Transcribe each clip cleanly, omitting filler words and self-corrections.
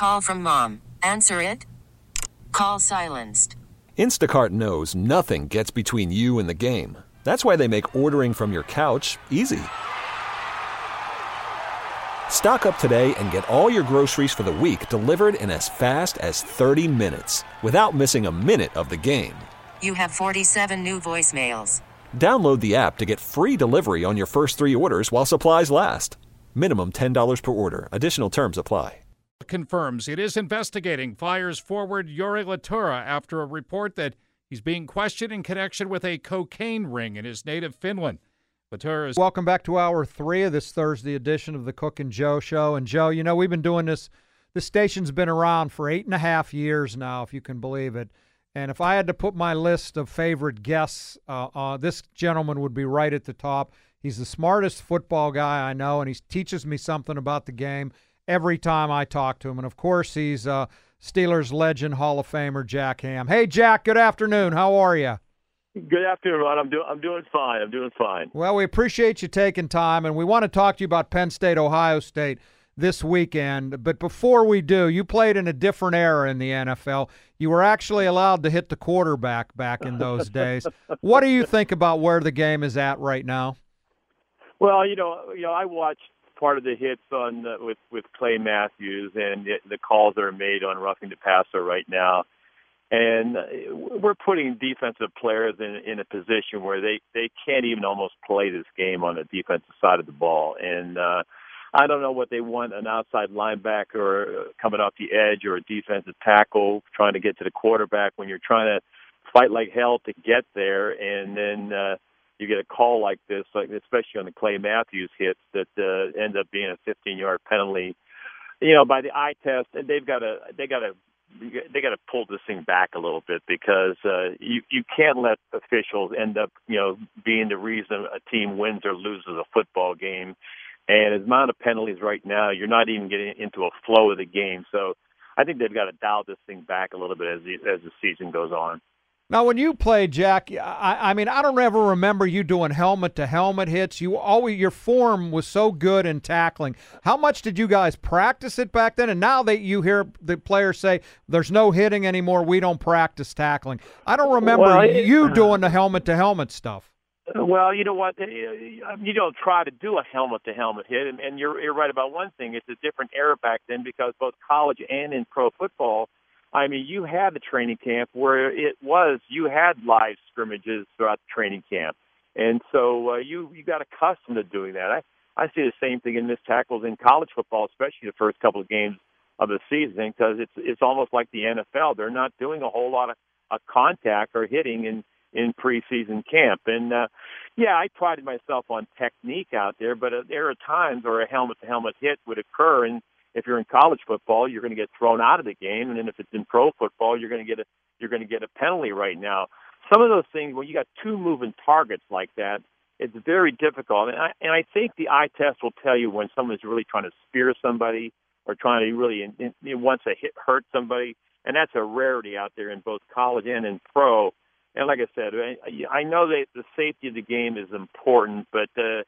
Call from mom. Answer it. Call silenced. Instacart knows nothing gets between you and the game. That's why they make ordering from your couch easy. Stock up today and get all your groceries for the week delivered in as fast as 30 minutes without missing a minute of the game. You have 47 new voicemails. Download the app to get free delivery on your first 3 orders while supplies last. Minimum $10 per order. Additional terms apply. Confirms it is investigating Flyers forward Jori Lehtola after a report that he's being questioned in connection with a cocaine ring in his native Finland. Welcome back to Hour 3 of this Thursday edition of the Cook and Joe Show. And, Joe, you know, we've been doing this. This station's been around for 8.5 years now, if you can believe it. And if I had to put my list of favorite guests, this gentleman would be right at the top. He's the smartest football guy I know, and he teaches me something about the game every time I talk to him. And, of course, he's Steelers legend, Hall of Famer Jack Ham. Hey, Jack, good afternoon. How are you? Good afternoon, Ron. I'm doing fine. I'm doing fine. Well, we appreciate you taking time, and we want to talk to you about Penn State, Ohio State this weekend. But before we do, you played in a different era in the NFL. You were actually allowed to hit the quarterback back in those days. What do you think about where the game is at right now? Well, you know, I watched part of the hits on with Clay Matthews and the calls that are made on roughing the passer right now. And we're putting defensive players in a position where they can't even almost play this game on the defensive side of the ball. And I don't know what they want, an outside linebacker coming off the edge or a defensive tackle trying to get to the quarterback when you're trying to fight like hell to get there. And then you get a call like this, like especially on the Clay Matthews hits that end up being a 15-yard penalty. You know, by the eye test, and they got to pull this thing back a little bit because you can't let officials end up, being the reason a team wins or loses a football game. And as amount of penalties right now, you're not even getting into a flow of the game. So I think they've got to dial this thing back a little bit as the season goes on. Now, when you played, Jack, I mean, I don't ever remember you doing helmet-to-helmet hits. Your form was so good in tackling. How much did you guys practice it back then? And now that you hear the players say, there's no hitting anymore, we don't practice tackling. I don't remember you doing the helmet-to-helmet stuff. Well, you know what? You don't try to do a helmet-to-helmet hit, and you're right about one thing. It's a different era back then because both college and in pro football, I mean, you had the training camp where you had live scrimmages throughout the training camp. And so you got accustomed to doing that. I see the same thing in missed tackles in college football, especially the first couple of games of the season, because it's almost like the NFL. They're not doing a whole lot of contact or hitting in preseason camp. And, I prided myself on technique out there, but there are times where a helmet-to-helmet hit would occur, and if you're in college football, you're going to get thrown out of the game, and then if it's in pro football, you're going to get a penalty right now. Some of those things, when you got two moving targets like that, it's very difficult. And I think the eye test will tell you when someone's really trying to spear somebody or trying to really wants to hurt somebody, and that's a rarity out there in both college and in pro. And like I said, I know that the safety of the game is important, but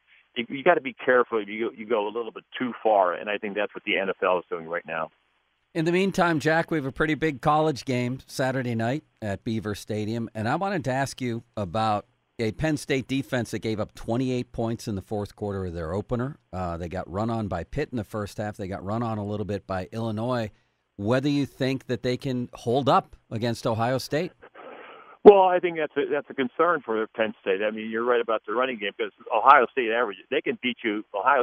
you got to be careful if you go a little bit too far, and I think that's what the NFL is doing right now. In the meantime, Jack, we have a pretty big college game Saturday night at Beaver Stadium, and I wanted to ask you about a Penn State defense that gave up 28 points in the fourth quarter of their opener. They got run on by Pitt in the first half. They got run on a little bit by Illinois. Whether you think that they can hold up against Ohio State? Well, I think that's a concern for Penn State. I mean, you're right about the running game because Ohio State can beat you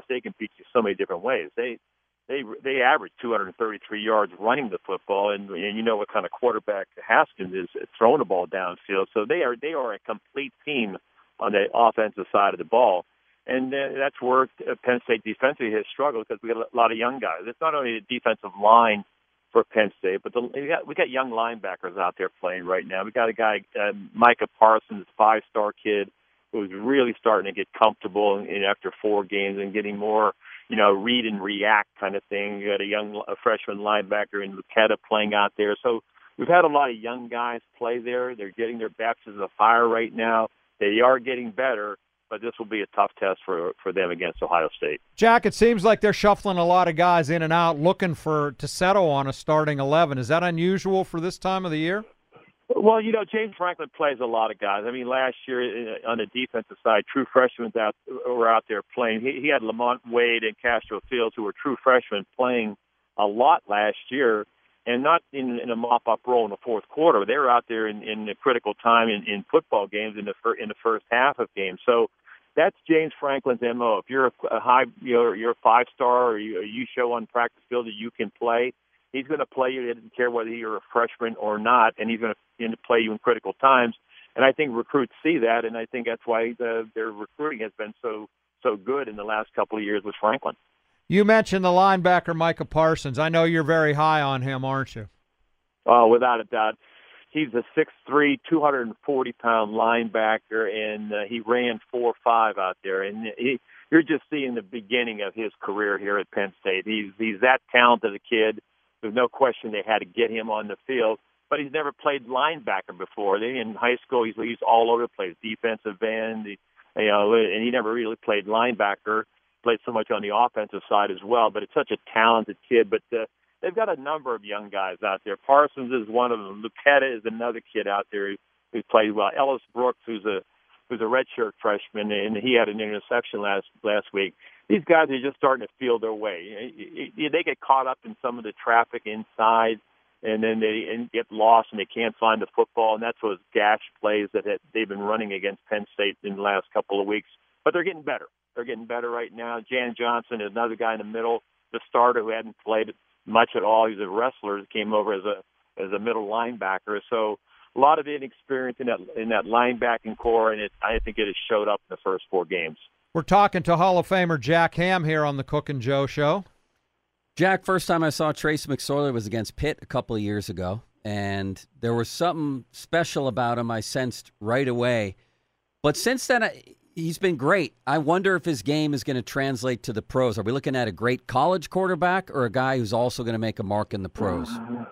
so many different ways. They average 233 yards running the football, and you know what kind of quarterback Haskins is throwing the ball downfield. So they are a complete team on the offensive side of the ball, and that's where Penn State defensively has struggled because we got a lot of young guys. It's not only the defensive line for Penn State, but we got young linebackers out there playing right now. We got a guy, Micah Parsons, 5-star kid, who's really starting to get comfortable after 4 games and getting more, read and react kind of thing. You got a freshman linebacker in Luqueta playing out there. So we've had a lot of young guys play there. They're getting their baptism of fire right now. They are getting better, but this will be a tough test for them against Ohio State. Jack, it seems like they're shuffling a lot of guys in and out, looking to settle on a starting 11. Is that unusual for this time of the year? Well, James Franklin plays a lot of guys. I mean, last year on the defensive side, true freshmen were out there playing. He had Lamont Wade and Castro Fields, who were true freshmen, playing a lot last year, and not in a mop-up role in the fourth quarter. They were out there in the critical time in football games in the first half of games. So that's James Franklin's MO. If you're you're a 5-star, or you show on practice field that you can play, he's going to play you. He doesn't care whether you're a freshman or not, and he's going to play you in critical times. And I think recruits see that, and I think that's why their recruiting has been so good in the last couple of years with Franklin. You mentioned the linebacker Micah Parsons. I know you're very high on him, aren't you? Oh, without a doubt. He's a 6'3", 240-pound linebacker, and he ran 4.5 out there. And you're just seeing the beginning of his career here at Penn State. He's that talented a kid. There's no question they had to get him on the field, but he's never played linebacker before. In high school, he's all over the place, defensive end, and he never really played linebacker. Played so much on the offensive side as well, but it's such a talented kid. But they've got a number of young guys out there. Parsons is one of them. Luketa is another kid out there who played well. Ellis Brooks, who's a redshirt freshman, and he had an interception last week. These guys are just starting to feel their way. They get caught up in some of the traffic inside, and then they get lost and they can't find the football, and that's those gash plays that they've been running against Penn State in the last couple of weeks. But they're getting better. They're getting better right now. Jan Johnson is another guy in the middle, the starter who hadn't played much at all. He's a wrestler who came over as a middle linebacker. So a lot of inexperience in that linebacking core, and I think it has showed up in the first 4 games. We're talking to Hall of Famer Jack Ham here on the Cook and Joe Show. Jack, first time I saw Trace McSorley was against Pitt a couple of years ago, and there was something special about him I sensed right away. But since then, he's been great. I wonder if his game is going to translate to the pros. Are we looking at a great college quarterback or a guy who's also going to make a mark in the pros?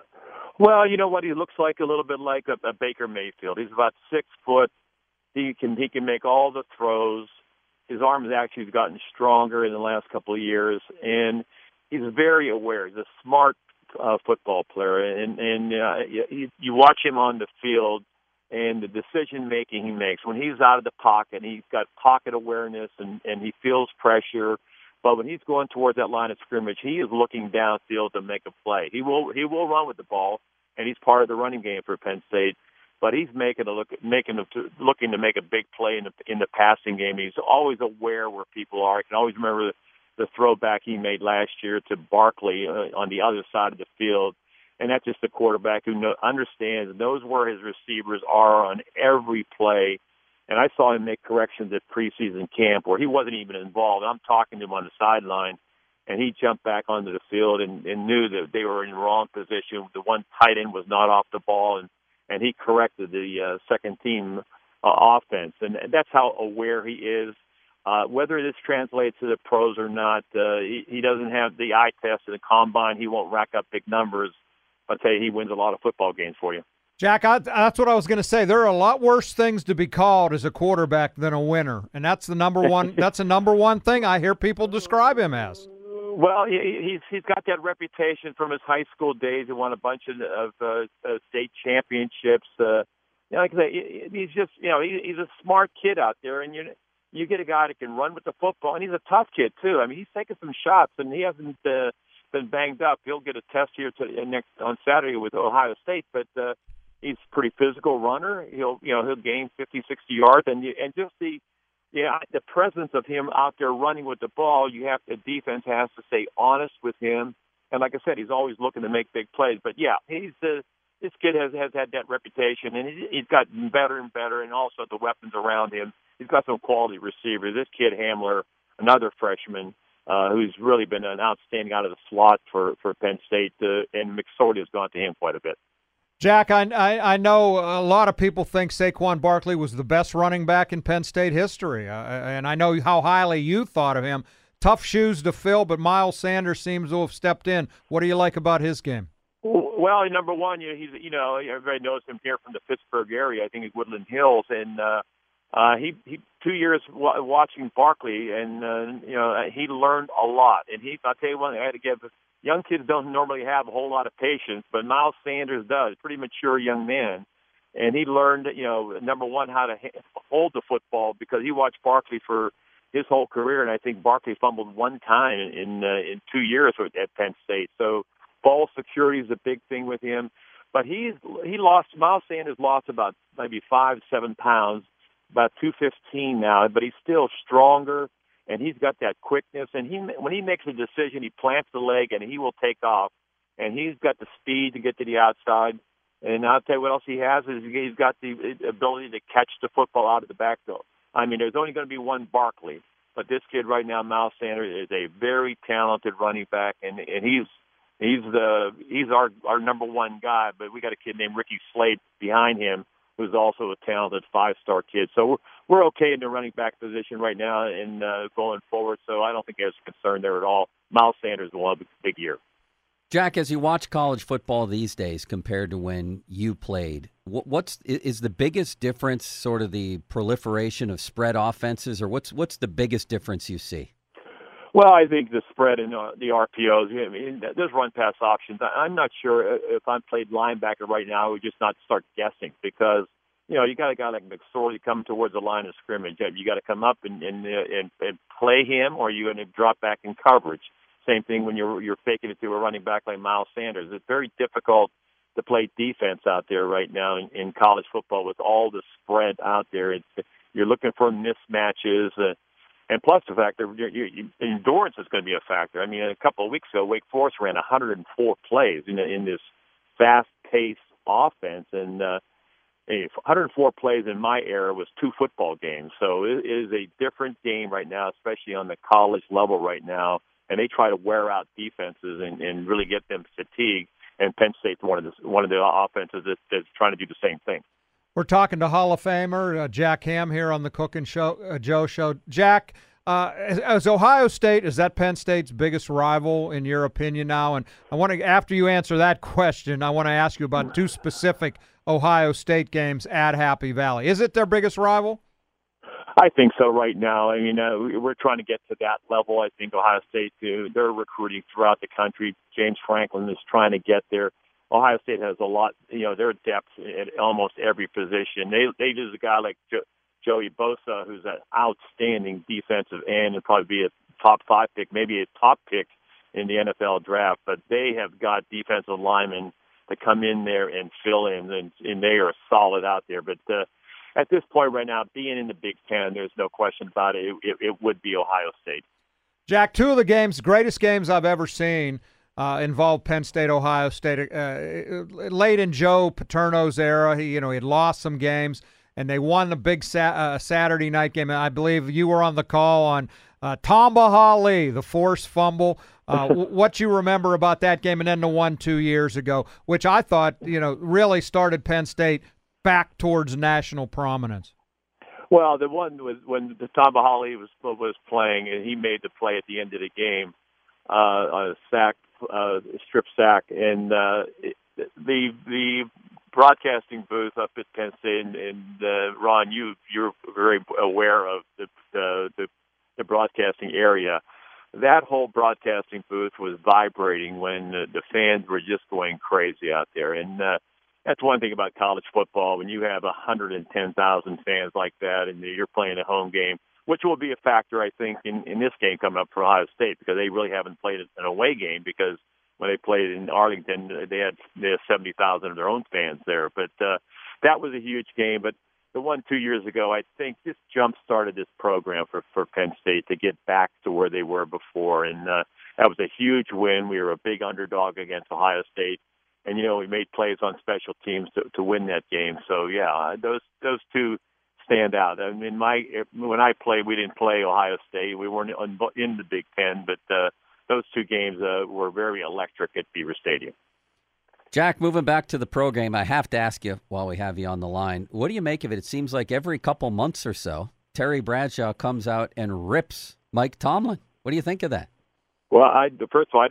Well, you know what? He looks like a little bit like a Baker Mayfield. He's about 6 foot. He can make all the throws. His arm has actually gotten stronger in the last couple of years, and he's very aware. He's a smart football player, and you watch him on the field, and the decision-making he makes. When he's out of the pocket, he's got pocket awareness, and he feels pressure. But when he's going towards that line of scrimmage, he is looking downfield to make a play. He will run with the ball, and he's part of the running game for Penn State. But he's looking to make a big play in the passing game. He's always aware where people are. I can always remember the throwback he made last year to Barkley on the other side of the field. And that's just a quarterback who understands, knows where his receivers are on every play. And I saw him make corrections at preseason camp where he wasn't even involved. I'm talking to him on the sideline, and he jumped back onto the field and knew that they were in the wrong position. The one tight end was not off the ball, and he corrected the second team offense. And that's how aware he is. Whether this translates to the pros or not, he doesn't have the eye test in the combine. He won't rack up big numbers. I'll tell you, he wins a lot of football games for you. Jack, that's what I was going to say. There are a lot worse things to be called as a quarterback than a winner, and that's the number one. That's a number one thing I hear people describe him as. Well, he's got that reputation from his high school days. He won a bunch of state championships. Like I say, he's just he's a smart kid out there, and you get a guy that can run with the football, and he's a tough kid too. I mean, he's taking some shots, and he hasn't been banged up. He'll get a test here on Saturday with Ohio State, but he's a pretty physical runner. He'll gain 50, 60 yards, and just the presence of him out there running with the ball. The defense has to stay honest with him, and like I said, he's always looking to make big plays. But yeah, this kid has had that reputation, and he's gotten better and better, and also the weapons around him. He's got some quality receivers. This kid Hamler, another freshman, who's really been an outstanding out of the slot for Penn State, and McSorley has gone to him quite a bit. Jack, I know a lot of people think Saquon Barkley was the best running back in Penn State history, and I know how highly you thought of him. Tough shoes to fill, but Miles Sanders seems to have stepped in. What do you like about his game? Well, number one, he's everybody knows him here from the Pittsburgh area. I think he's Woodland Hills, and He 2 years watching Barkley, and he learned a lot. And I'll tell you one thing, I had to give. Young kids don't normally have a whole lot of patience, but Miles Sanders does. Pretty mature young man, and he learned, number one, how to hold the football because he watched Barkley for his whole career, and I think Barkley fumbled one time in 2 years at Penn State. So ball security is a big thing with him. But Miles Sanders lost about maybe 5-7 pounds, about 215 now, but he's still stronger. And he's got that quickness, and when he makes a decision, he plants the leg, and he will take off. And he's got the speed to get to the outside. And I'll tell you what else he has is he's got the ability to catch the football out of the backfield. I mean, there's only going to be one Barkley, but this kid right now, Miles Sanders, is a very talented running back, and he's our number one guy. But we got a kid named Ricky Slade behind him, who's also a talented 5-star kid. So we're okay in the running back position right now and going forward. So I don't think there's a concern there at all. Miles Sanders will have a big year. Jack, as you watch college football these days compared to when you played, is the biggest difference sort of the proliferation of spread offenses, or what's the biggest difference you see? Well, I think the spread and the RPOs, I mean, there's run-pass options. I'm not sure if I played linebacker right now, I would just not start guessing because, you got a guy like McSorley coming towards the line of scrimmage. You got to come up and play him, or you're going to drop back in coverage. Same thing when you're faking it to a running back like Miles Sanders. It's very difficult to play defense out there right now in college football with all the spread out there. You're looking for mismatches. And plus the fact that endurance is going to be a factor. I mean, a couple of weeks ago, Wake Forest ran 104 plays in this fast-paced offense, and 104 plays in my era was 2 football games. So it is a different game right now, especially on the college level right now, and they try to wear out defenses and really get them fatigued. And Penn State's one of the offenses that's trying to do the same thing. We're talking to Hall of Famer Jack Ham here on the Cook and Joe Show. Jack, as Ohio State, is that Penn State's biggest rival in your opinion now? And I want to, after you answer that question, I want to ask you about 2 specific Ohio State games at Happy Valley. Is it their biggest rival? I think so right now. I mean, we're trying to get to that level. I think Ohio State, they're recruiting throughout the country. James Franklin is trying to get there. Ohio State has a lot, their depth at almost every position. They use a guy like Joey Bosa, who's an outstanding defensive end and probably be a top 5 pick, maybe a top pick in the NFL draft. But they have got defensive linemen to come in there and fill in, and they are solid out there. But at this point right now, being in the Big Ten, there's no question about it. It would be Ohio State. Jack, 2 of the greatest games I've ever seen, involved Penn State, Ohio State. Late in Joe Paterno's era, he had lost some games, and they won the big Saturday night game. And I believe you were on the call on Tamba Hali, the forced fumble. What you remember about that game, and then the one 2 years ago, which I thought really started Penn State back towards national prominence. Well, the one was when the Tamba Hali was playing, and he made the play at the end of the game, a sack. Strip sack, and the broadcasting booth up at Penn State, and Ron, you're very aware of the broadcasting area. That whole broadcasting booth was vibrating when the fans were just going crazy out there, and that's one thing about college football. When you have 110,000 fans like that, and you're playing a home game, which will be a factor, I think, in this game coming up for Ohio State, because they really haven't played an away game, because when they played in Arlington, they had 70,000 of their own fans there. But that was a huge game. But the one 2 years ago, I think this jump-started this program for Penn State to get back to where they were before. And that was a huge win. We were a big underdog against Ohio State. And, we made plays on special teams to win that game. So, yeah, those 2 stand out. I mean, when I played, we didn't play Ohio State. We weren't in the Big Ten, but those 2 games were very electric at Beaver Stadium. Jack, moving back to the pro game, I have to ask you while we have you on the line, what do you make of it? It seems like every couple months or so, Terry Bradshaw comes out and rips Mike Tomlin. What do you think of that? Well, first of all,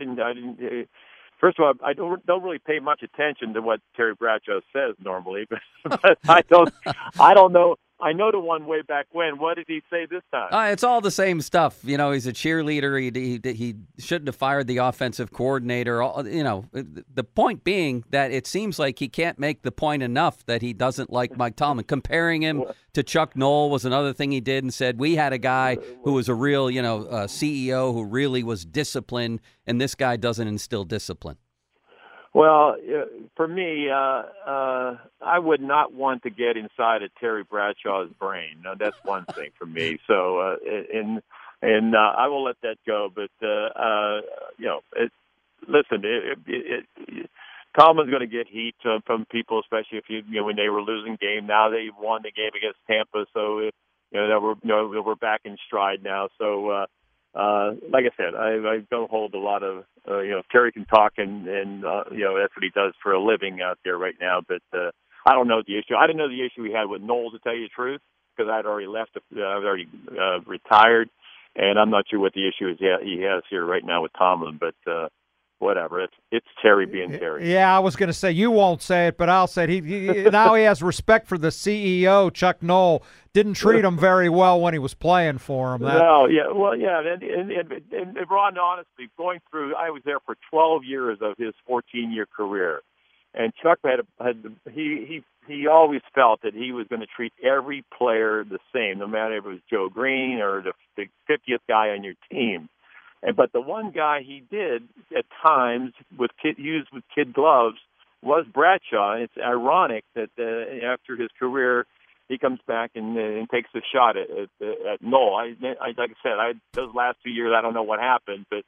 I don't really pay much attention to what Terry Bradshaw says normally, but I don't know I know the one way back when. What did he say this time? It's all the same stuff. You know, he's a cheerleader. He shouldn't have fired the offensive coordinator. You know, the point being that it seems like he can't make the point enough that he doesn't like Mike Tomlin. Comparing him to Chuck Noll was another thing he did, and said we had a guy who was a real, CEO who really was disciplined, and this guy doesn't instill discipline. Well, for me, I would not want to get inside of Terry Bradshaw's brain. Now, that's one thing for me. So, and I will let that go. But listen, Tomlin's going to get heat from people, especially if when they were losing game. Now they won the game against Tampa, so we're back in stride now. So. Like I said, I don't hold a lot of, Terry can talk and that's what he does for a living out there right now. But I don't know the issue. I didn't know the issue he had with Knowles, to tell you the truth, because I'd already left. I was already retired, and I'm not sure what the issue is he has here right now with Tomlin. But whatever, it's Terry being Terry. Yeah, I was going to say you won't say it, but I'll say it. He now he has respect for the CEO, Chuck Noll. Didn't treat him very well when he was playing for him. No, yeah, well, yeah, and Ron, honestly, going through, I was there for 12 years of his 14-year career, and Chuck he always felt that he was going to treat every player the same, no matter if it was Joe Green or the 50th guy on your team. But the one guy he did at times used with kid gloves was Bradshaw. It's ironic that after his career, he comes back and takes a shot at Noll. Like I said, those last 2 years, I don't know what happened, but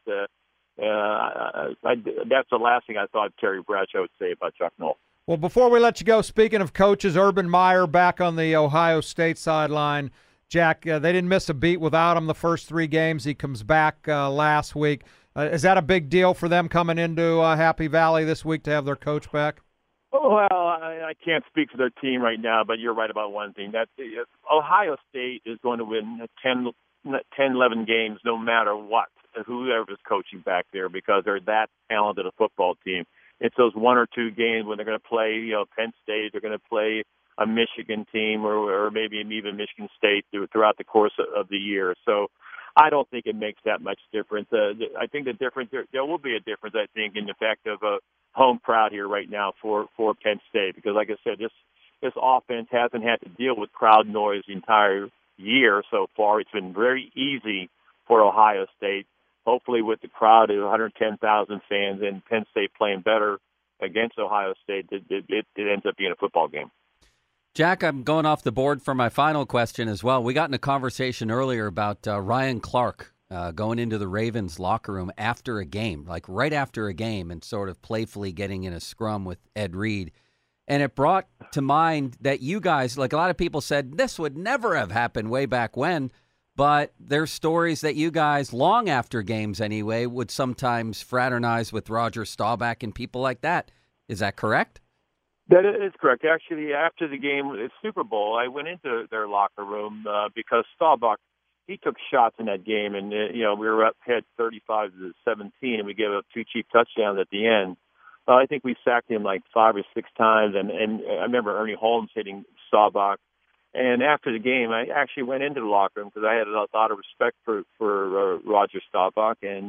that's the last thing I thought Terry Bradshaw would say about Chuck Noll. Well, before we let you go, speaking of coaches, Urban Meyer back on the Ohio State sideline. Jack, they didn't miss a beat without him the first 3 games. He comes back last week. Is that a big deal for them coming into Happy Valley this week to have their coach back? Well, I can't speak for their team right now, but you're right about one thing. That Ohio State is going to win 10, 11 games no matter what, whoever's coaching back there, because they're that talented a football team. It's those 1 or 2 games when they're going to play, Penn State, they're going to play a Michigan team or maybe even Michigan State throughout the course of the year. So I don't think it makes that much difference. I think the difference, there will be a difference, I think, in the fact of a home crowd here right now for Penn State, because like I said, this offense hasn't had to deal with crowd noise the entire year so far. It's been very easy for Ohio State. Hopefully with the crowd of 110,000 fans and Penn State playing better against Ohio State, it ends up being a football game. Jack, I'm going off the board for my final question as well. We got in a conversation earlier about Ryan Clark going into the Ravens locker room after a game, like right after a game, and sort of playfully getting in a scrum with Ed Reed. And it brought to mind that you guys, like a lot of people said, this would never have happened way back when, but there's stories that you guys, long after games anyway, would sometimes fraternize with Roger Staubach and people like that. Is that correct? That is correct. Actually, after the game, the Super Bowl, I went into their locker room because Staubach, he took shots in that game, and we were up ahead 35-17, and we gave up 2 cheap touchdowns at the end. I think we sacked him like 5 or 6 times, and I remember Ernie Holmes hitting Staubach. And after the game, I actually went into the locker room because I had a lot of respect for Roger Staubach, and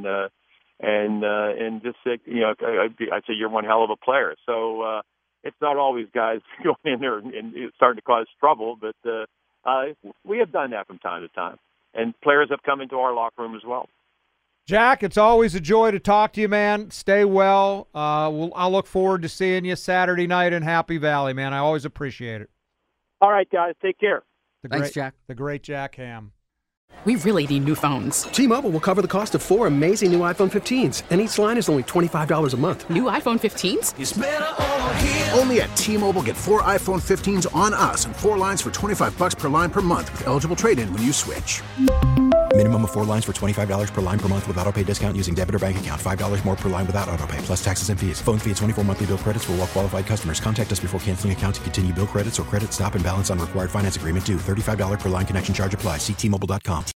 just said, I said, you're one hell of a player. So. It's not always guys going in there and starting to cause trouble, but we have done that from time to time. And players have come into our locker room as well. Jack, it's always a joy to talk to you, man. Stay well. I'll look forward to seeing you Saturday night in Happy Valley, man. I always appreciate it. All right, guys. Take care. Thanks, Jack. The great Jack Ham. We really need new phones. T-Mobile will cover the cost of 4 amazing new iPhone 15s, and each line is only $25 a month. New iPhone 15s? It's better over here. Only at T-Mobile, get 4 iPhone 15s on us and 4 lines for $25 per line per month with eligible trade-in when you switch. Minimum of 4 lines for $25 per line per month with auto-pay discount using debit or bank account. $5 more per line without auto-pay, plus taxes and fees. Phone fee at 24 monthly bill credits for well-qualified customers. Contact us before canceling account to continue bill credits or credit stop and balance on required finance agreement due. $35 per line connection charge applies. See T-Mobile.com.